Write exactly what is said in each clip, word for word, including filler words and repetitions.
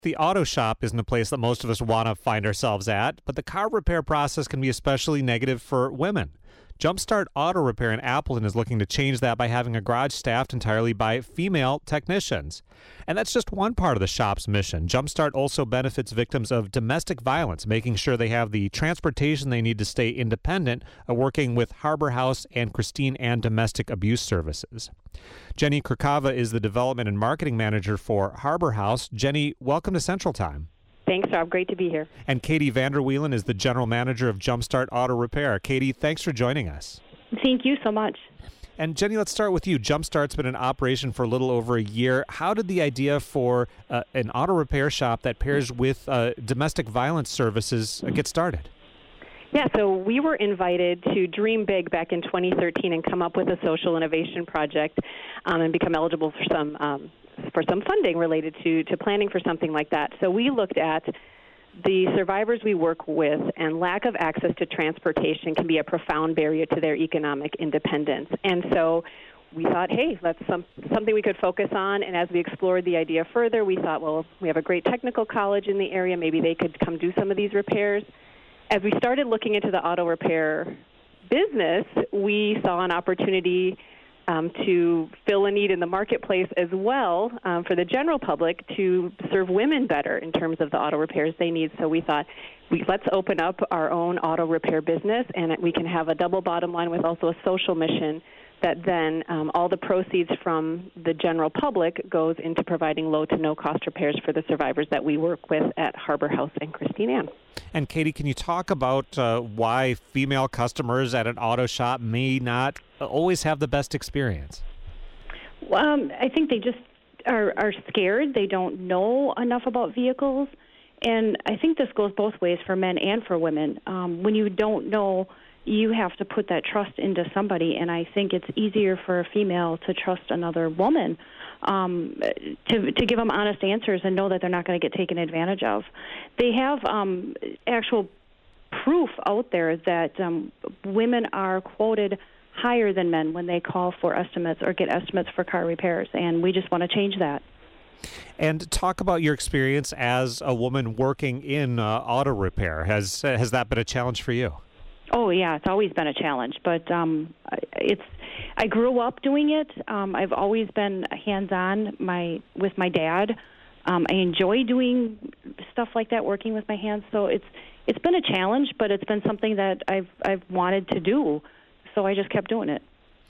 The auto shop isn't a place that most of us want to find ourselves at, but the car repair process can be especially negative for women. Jumpstart Auto Repair in Appleton is looking to change that by having a garage staffed entirely by female technicians. And that's just one part of the shop's mission. Jumpstart also benefits victims of domestic violence, making sure they have the transportation they need to stay independent, uh, working with Harbor House and Christine Ann Domestic Abuse Services. Jenny Krkava is the Development and Marketing Manager for Harbor House. Jenny, welcome to Central Time. Thanks, Rob. Great to be here. And Katie Vanderwielen is the General Manager of Jumpstart Auto Repair. Katie, thanks for joining us. Thank you so much. And Jenny, let's start with you. Jumpstart's been in operation for a little over a year. How did the idea for uh, an auto repair shop that pairs with uh, domestic violence services uh, get started? Yeah, so we were invited to dream big back in twenty thirteen and come up with a social innovation project um, and become eligible for some um, for some funding related to, to planning for something like that. So we looked at the survivors we work with, and lack of access to transportation can be a profound barrier to their economic independence. And so we thought, hey, that's some, something we could focus on. And as we explored the idea further, we thought, well, we have a great technical college in the area. Maybe they could come do some of these repairs. As we started looking into the auto repair business, we saw an opportunity um, to fill a need in the marketplace as well um, for the general public to serve women better in terms of the auto repairs they need. So we thought, we, let's open up our own auto repair business, and we can have a double bottom line with also a social mission that then um, all the proceeds from the general public goes into providing low to no cost repairs for the survivors that we work with at Harbor House and Christine Ann. And Katie, can you talk about uh, why female customers at an auto shop may not always have the best experience? Um, I think they just are, are scared. They don't know enough about vehicles. And I think this goes both ways for men and for women. Um, when you don't know, you have to put that trust into somebody, and I think it's easier for a female to trust another woman um, to to give them honest answers and know that they're not going to get taken advantage of. They have um, actual proof out there that um, women are quoted higher than men when they call for estimates or get estimates for car repairs, and we just want to change that. And talk about your experience as a woman working in uh, auto repair. Has uh, has that been a challenge for you? Oh, yeah, it's always been a challenge, but um, it's. I grew up doing it. Um, I've always been hands-on my with my dad. Um, I enjoy doing stuff like that, working with my hands. So it's it's been a challenge, but it's been something that I've I've wanted to do. So I just kept doing it.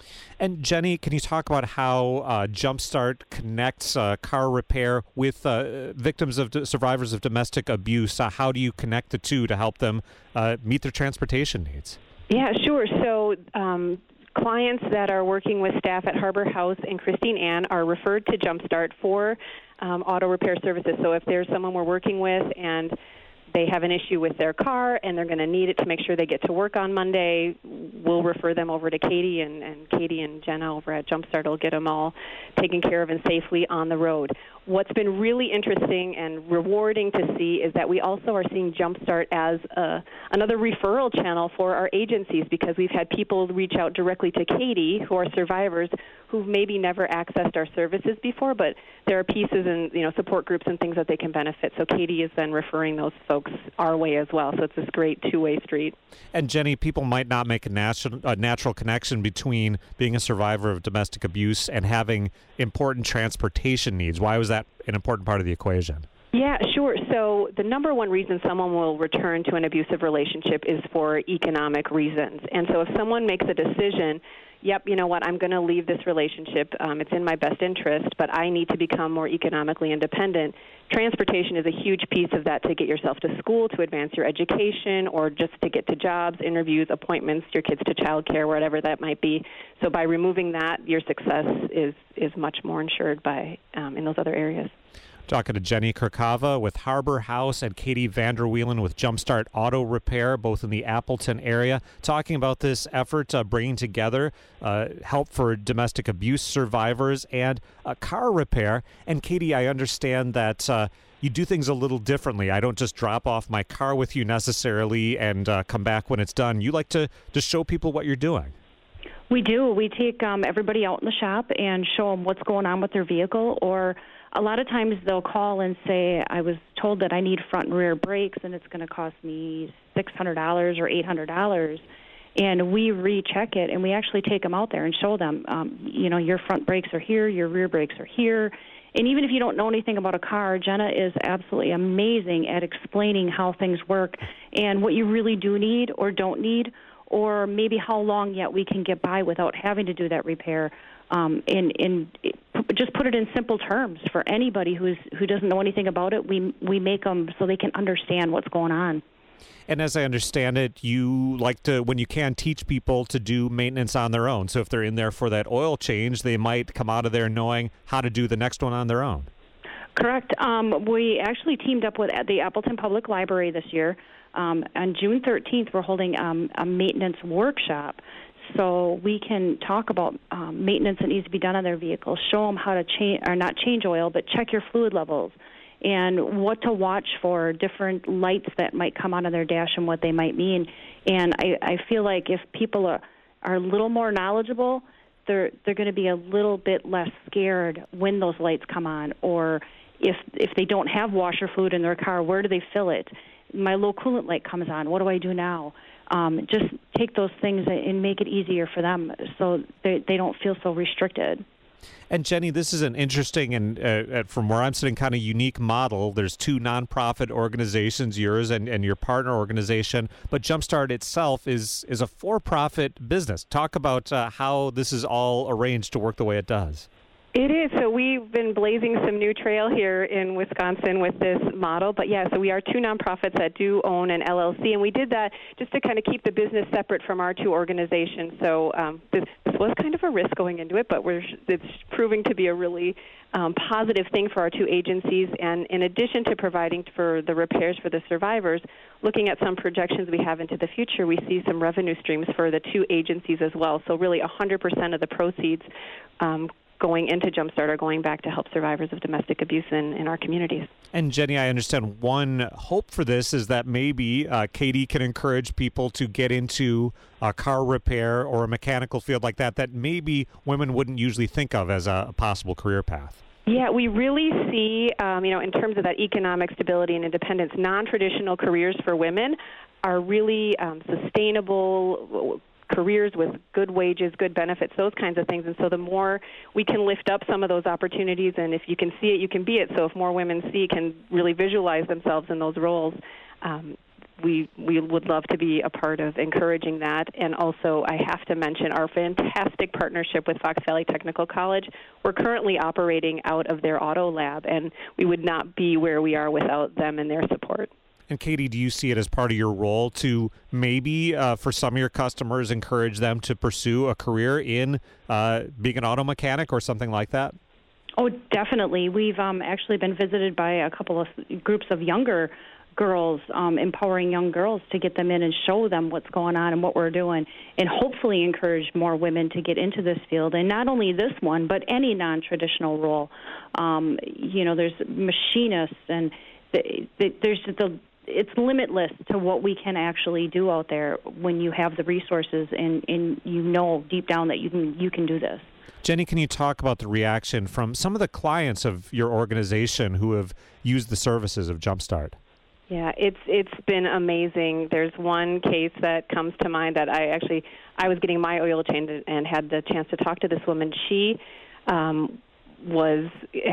And Jenny, can you talk about how uh, Jumpstart connects uh, car repair with uh, victims of survivors of domestic abuse? Uh, how do you connect the two to help them uh, meet their transportation needs? Yeah, sure. So um, clients that are working with staff at Harbor House and Christine Ann are referred to Jumpstart for um, auto repair services. So if there's someone we're working with and they have an issue with their car and they're going to need it to make sure they get to work on Monday, we'll refer them over to Katie, and, and Katie and Jenna over at Jumpstart will get them all taken care of and safely on the road. What's been really interesting and rewarding to see is that we also are seeing Jumpstart as a, another referral channel for our agencies, because we've had people reach out directly to Katie who are survivors who've maybe never accessed our services before, but there are pieces and you know support groups and things that they can benefit. So Katie is then referring those folks our way as well. So it's this great two-way street. And Jenny, people might not make a natural, a natural connection between being a survivor of domestic abuse and having important transportation needs. Why was that an important part of the equation? Yeah, sure. So the number one reason someone will return to an abusive relationship is for economic reasons. And so if someone makes a decision, yep, you know what, I'm going to leave this relationship, um, it's in my best interest, but I need to become more economically independent, transportation is a huge piece of that to get yourself to school, to advance your education, or just to get to jobs, interviews, appointments, your kids to childcare, whatever that might be. So by removing that, your success is, is much more ensured by um, in those other areas. Talking to Jenny Krkava with Harbor House and Katie Vanderwielen with Jumpstart Auto Repair, both in the Appleton area, talking about this effort uh, bringing together uh, help for domestic abuse survivors and uh, car repair. And Katie, I understand that uh, you do things a little differently. I don't just drop off my car with you necessarily and uh, come back when it's done. You like to just show people what you're doing. We do. We take um, everybody out in the shop and show them what's going on with their vehicle, or a lot of times they'll call and say, I was told that I need front and rear brakes, and it's going to cost me six hundred dollars or eight hundred dollars. And we recheck it, and we actually take them out there and show them, um, you know, your front brakes are here, your rear brakes are here. And even if you don't know anything about a car, Jenna is absolutely amazing at explaining how things work and what you really do need or don't need, or maybe how long yet we can get by without having to do that repair. Um, and, and it, just put it in simple terms for anybody who's who doesn't know anything about it. We we make them so they can understand what's going on. And as I understand it, you like to, when you can, teach people to do maintenance on their own. So if they're in there for that oil change, they might come out of there knowing how to do the next one on their own. Correct. Um, we actually teamed up with the Appleton Public Library this year. Um, on June thirteenth, we're holding um, a maintenance workshop. So we can talk about um, maintenance that needs to be done on their vehicles, show them how to change, or not change oil, but check your fluid levels, and what to watch for, different lights that might come out of their dash and what they might mean. And I, I feel like if people are, are a little more knowledgeable, they're they're going to be a little bit less scared when those lights come on, or if if they don't have washer fluid in their car, where do they fill it? My low coolant light comes on. What do I do now? Um, just take those things and make it easier for them so they, they don't feel so restricted. And Jenny, this is an interesting and, uh, from where I'm sitting, kind of unique model. There's two nonprofit organizations, yours and, and your partner organization, but Jumpstart itself is is a for-profit business. Talk about uh, how this is all arranged to work the way it does. It is. So we've been blazing some new trail here in Wisconsin with this model. But, yeah, so we are two nonprofits that do own an L L C, and we did that just to kind of keep the business separate from our two organizations. So um, this, this was kind of a risk going into it, but we're, it's proving to be a really um, positive thing for our two agencies. And in addition to providing for the repairs for the survivors, looking at some projections we have into the future, we see some revenue streams for the two agencies as well. So really one hundred percent of the proceeds um, going into Jumpstart are going back to help survivors of domestic abuse in, in our communities. And Jenny, I understand one hope for this is that maybe uh, Katie can encourage people to get into a car repair or a mechanical field like that that maybe women wouldn't usually think of as a possible career path. Yeah, we really see, um, you know, in terms of that economic stability and independence, non-traditional careers for women are really um, sustainable careers with good wages, good benefits, those kinds of things. And so the more we can lift up some of those opportunities, and if you can see it, you can be it. So if more women see, can really visualize themselves in those roles, um, we we would love to be a part of encouraging that. And also, I have to mention our fantastic partnership with Fox Valley Technical College. We're currently operating out of their auto lab, and we would not be where we are without them and their support. And Katie, do you see it as part of your role to maybe, uh, for some of your customers, encourage them to pursue a career in uh, being an auto mechanic or something like that? Oh, definitely. We've um, actually been visited by a couple of groups of younger girls, um, empowering young girls to get them in and show them what's going on and what we're doing, and hopefully encourage more women to get into this field. And not only this one, but any non-traditional role. Um, you know, there's machinists, and the, the, there's the it's limitless to what we can actually do out there when you have the resources and, and you know deep down that you can you can do this. Jenny, can you talk about the reaction from some of the clients of your organization who have used the services of Jumpstart? Yeah, it's it's been amazing. There's one case that comes to mind that I actually I was getting my oil changed and had the chance to talk to this woman. She um, was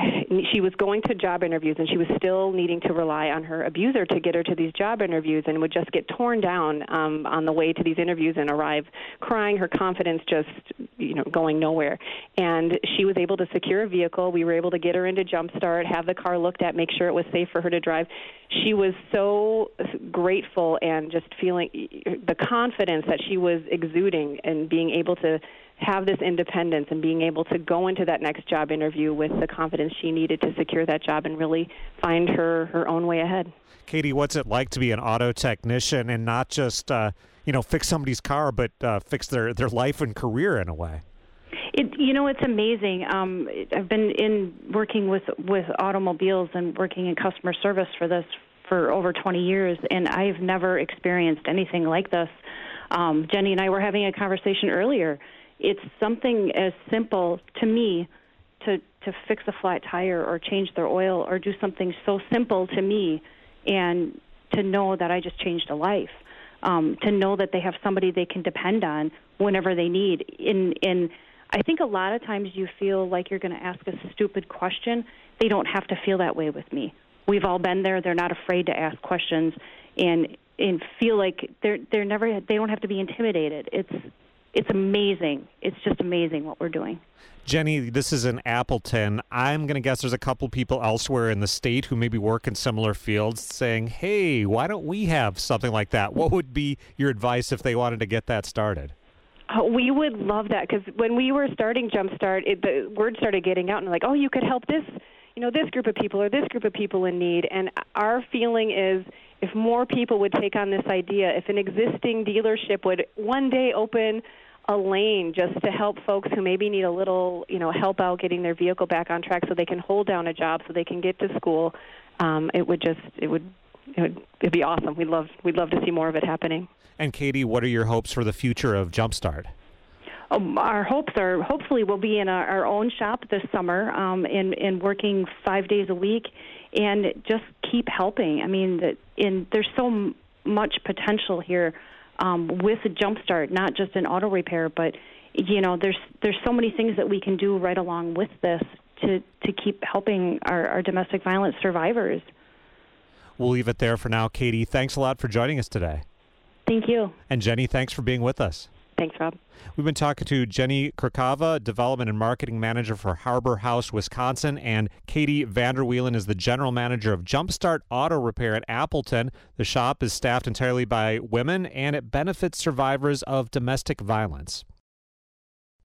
she was going to job interviews, and she was still needing to rely on her abuser to get her to these job interviews, and would just get torn down um, on the way to these interviews and arrive crying, her confidence just you know going nowhere. And she was able to secure a vehicle. We were able to get her into Jumpstart, have the car looked at, make sure it was safe for her to drive. She was so grateful and just feeling the confidence that she was exuding and being able to have this independence and being able to go into that next job interview with the confidence she needed to secure that job and really find her, her own way ahead. Katie, what's it like to be an auto technician and not just, uh, you know, fix somebody's car, but uh, fix their, their life and career in a way? It, you know, it's amazing. Um, I've been in working with, with automobiles and working in customer service for this for over twenty years, and I've never experienced anything like this. Um, Jenny and I were having a conversation earlier. It's something as simple to me to, to fix a flat tire or change their oil or do something so simple to me, and to know that I just changed a life, um, to know that they have somebody they can depend on whenever they need. In, in, I think a lot of times you feel like you're going to ask a stupid question. They don't have to feel that way with me. We've all been there. They're not afraid to ask questions and and feel like they're they're never they don't have to be intimidated. It's it's amazing. It's just amazing what we're doing. Jenny, this is in Appleton. I'm going to guess there's a couple people elsewhere in the state who maybe work in similar fields saying, hey, why don't we have something like that? What would be your advice if they wanted to get that started? Oh, we would love that, because when we were starting Jumpstart, it, the word started getting out, and like, oh, you could help this, you know, this group of people or this group of people in need. And our feeling is, if more people would take on this idea, if an existing dealership would one day open a lane just to help folks who maybe need a little, you know, help out getting their vehicle back on track so they can hold down a job, so they can get to school, um, it would just, it would, it would it'd be awesome. We'd love, we'd love to see more of it happening. And Katie, what are your hopes for the future of Jumpstart? Um, our hopes are hopefully we'll be in our, our own shop this summer, um, and, and working five days a week, and just keep helping. I mean, the, in, there's so m- much potential here um, with Jumpstart, not just in auto repair, but you know, there's there's so many things that we can do right along with this to to keep helping our, our domestic violence survivors. We'll leave it there for now. Katie, thanks a lot for joining us today. Thank you. And Jenny, thanks for being with us. Thanks, Rob. We've been talking to Jenny Kurkava, Development and Marketing Manager for Harbor House, Wisconsin, and Katie Vanderwielen is the General Manager of Jumpstart Auto Repair at Appleton. The shop is staffed entirely by women, and it benefits survivors of domestic violence.